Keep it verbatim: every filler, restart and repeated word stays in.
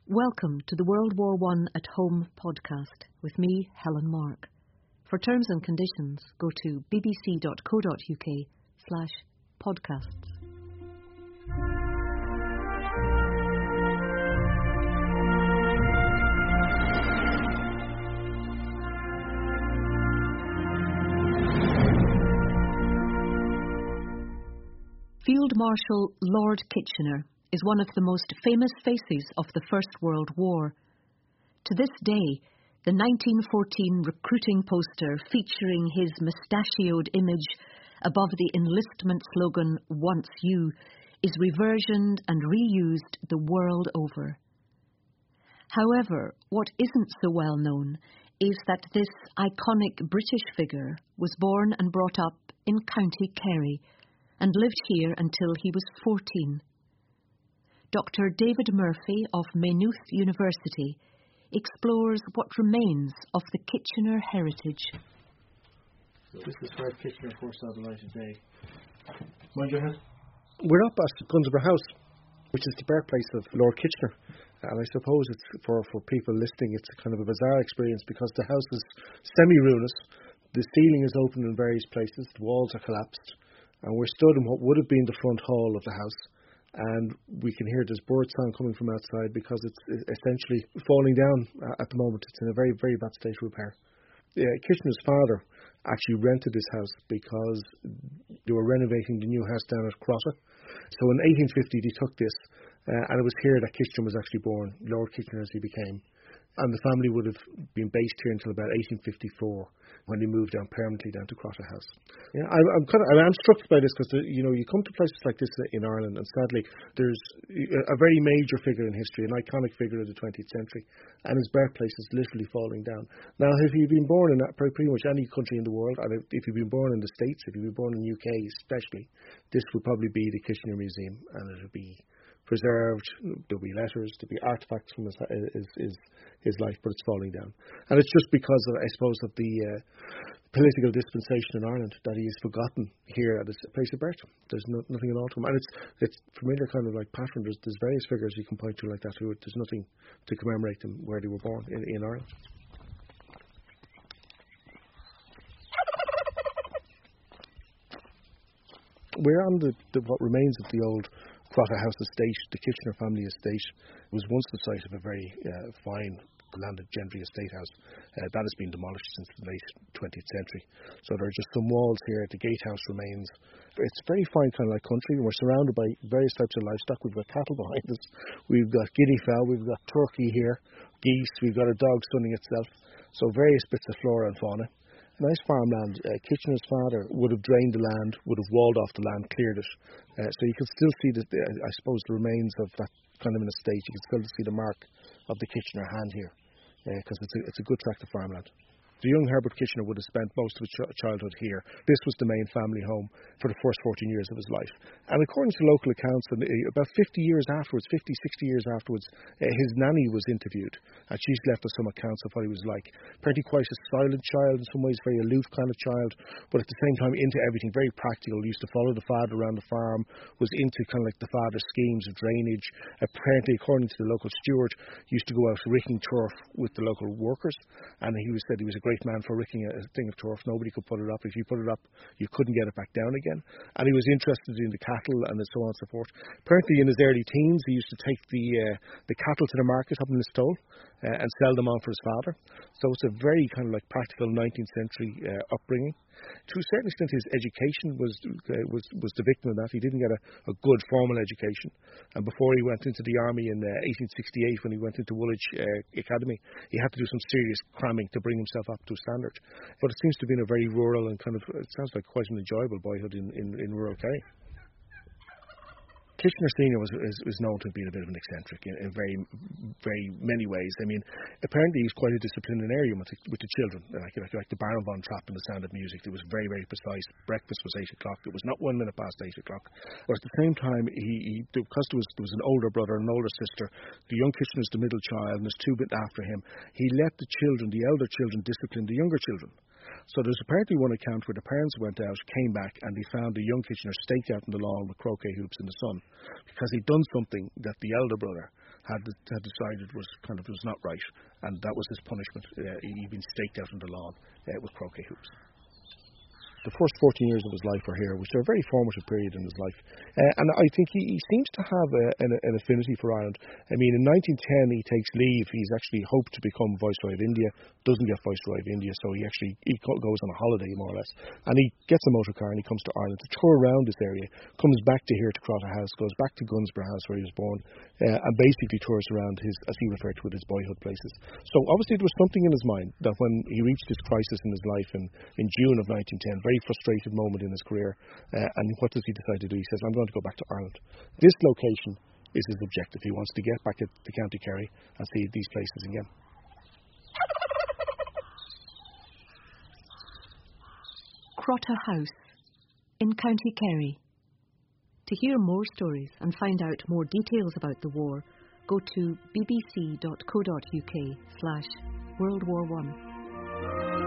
Welcome to the World War One at Home podcast with me, Helen Mark. For terms and conditions, go to bbc.co.uk slash podcasts. Field Marshal Lord Kitchener is one of the most famous faces of the First World War. To this day, the nineteen fourteen recruiting poster featuring his mustachioed image above the enlistment slogan, "Once You," is reversioned and reused the world over. However, what isn't so well known is that this iconic British figure was born and brought up in County Kerry and lived here until he was fourteen. Doctor David Murphy of Maynooth University explores what remains of the Kitchener heritage. So this is where Kitchener first saw the light of day. Mind your head. We're up at Gunnsborough House, which is the birthplace of Lord Kitchener. And I suppose it's for, for people listening, it's kind of a bizarre experience because the house is semi-ruinous. The ceiling is open in various places, the walls are collapsed, and we're stood in what would have been the front hall of the house. And we can hear this bird song coming from outside because it's essentially falling down at the moment. It's in a very, very bad state of repair. Yeah, Kitchener's father actually rented this house because they were renovating the new house down at Crotta. So in eighteen fifty they took this, uh, and it was here that Kitchener was actually born, Lord Kitchener as he became. And the family would have been based here until about eighteen fifty-four, when they moved down permanently down to Crotta House. Yeah, I, I'm kind of I'm struck by this because you know you come to places like this in Ireland, and sadly there's a very major figure in history, an iconic figure of the twentieth century, and his birthplace is literally falling down. Now, if you've been born in pretty much any country in the world, and if you've been born in the States, if you've been born in the U K especially, this would probably be the Kitchener Museum, and it would be preserved. There'll be letters, there'll be artefacts from his, his, his, his life, but it's falling down. And it's just because, of, I suppose, of the uh, political dispensation in Ireland that he is forgotten here at his place of birth. There's no, nothing at all to him. And it's it's familiar kind of like pattern. There's, there's various figures you can point to like that who there's nothing to commemorate them where they were born in, in Ireland. We're on the, the what remains of the old Crotta House estate, the Kitchener family estate. It was once the site of a very uh, fine landed gentry estate house. Uh, that has been demolished since the late twentieth century. So there are just some walls here. The gatehouse remains. It's a very fine kind of like country, and we're surrounded by various types of livestock. We've got cattle behind us. We've got guinea fowl. We've got turkey here, geese. We've got a dog sunning itself. So various bits of flora and fauna. Nice farmland. Uh, Kitchener's father would have drained the land, would have walled off the land, cleared it. Uh, so you can still see, the, the, I suppose, the remains of that kind of an estate. You can still see the mark of the Kitchener hand here, because uh, it's, a, it's a good tract of farmland. The young Herbert Kitchener would have spent most of his ch- childhood here. This was the main family home for the first fourteen years of his life. And according to local accounts, and about fifty years afterwards, fifty, sixty years afterwards, uh, his nanny was interviewed. And she's left us some accounts of what he was like. Apparently quite a silent child, in some ways very aloof kind of child, but at the same time into everything, very practical. He used to follow the father around the farm, was into kind of like the father's schemes of drainage. Apparently, according to the local steward, he used to go out ricking turf with the local workers. And he was said he was a great man for ricking a, a thing of turf. Nobody could put it up. If you put it up, you couldn't get it back down again. And he was interested in the cattle and so on and so forth. Apparently in his early teens, he used to take the uh, the cattle to the market up in Listowel uh, and sell them on for his father. So it's a very kind of like practical nineteenth century uh, upbringing. To a certain extent, his education was uh, was was the victim of that. He didn't get a, a good formal education, and before he went into the army in uh, eighteen sixty-eight, when he went into Woolwich uh, Academy, he had to do some serious cramming to bring himself up to standard. But it seems to have been a very rural and kind of, it sounds like quite an enjoyable boyhood in, in, in rural Kerry. Kitchener Senior was is, is known to have been a bit of an eccentric in, in very, very many ways. I mean, apparently he was quite a disciplinarian with the, with the children, like, like like the Baron von Trapp and the Sound of Music. It was very, very precise. Breakfast was eight o'clock. It was not one minute past eight o'clock. But at the same time, he, he because there was there was an older brother and an older sister. The young Kitchener's the middle child, and there's two bit after him. He let the children, the elder children, discipline the younger children. So there's apparently one account where the parents went out, came back, and they found the young Kitchener staked out on the lawn with croquet hoops in the sun, because he'd done something that the elder brother had had decided was kind of was not right, and that was his punishment. Uh, he'd been staked out on the lawn uh, with croquet hoops. The first fourteen years of his life are here, which are a very formative period in his life. Uh, and I think he, he seems to have a, an, an affinity for Ireland. I mean, in nineteen ten he takes leave. He's actually hoped to become Viceroy of India, doesn't get Viceroy of India, so he actually he goes on a holiday, more or less. And he gets a motor car and he comes to Ireland to tour around this area, comes back to here to Crotta House, goes back to Gunsborough House where he was born, uh, and basically tours around his, as he referred to it, his boyhood places. So obviously there was something in his mind that when he reached this crisis in his life in, in June of nineteen ten, very frustrated moment in his career, uh, and what does he decide to do? He says, I'm going to go back to Ireland. This location is his objective. He wants to get back at the County Kerry and see these places again. Crotta House in County Kerry. To hear more stories and find out more details about the war, go to bbc.co.uk slash World War One.